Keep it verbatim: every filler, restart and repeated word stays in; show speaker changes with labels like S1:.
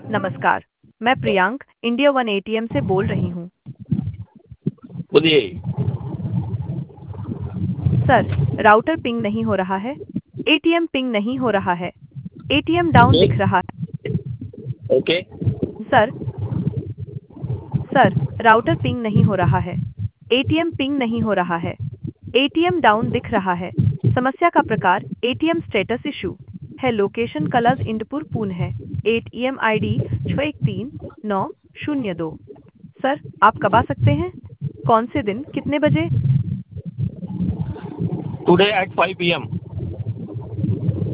S1: नमस्कार, मैं Priyank India one ATM से बोल रही हूँ।
S2: बोलिए।
S1: सर, राउटर पिंग नहीं हो रहा है, एटीएम पिंग नहीं हो रहा है, एटीएम डाउन
S2: ओके।
S1: दिख रहा
S2: ओके।
S1: है। सर, सर, राउटर पिंग नहीं हो रहा है, एटीएम पिंग नहीं हो रहा है, एटीएम डाउन दिख रहा है। समस्या का प्रकार एटीएम स्टेटस इशू है। लोकेशन कलज इंदपुर पुणे है। एटीएम आईडी छः एक तीन नौ शून्य दो। सर, आप कब आ सकते हैं? कौन से दिन, कितने बजे?
S2: Today at five P M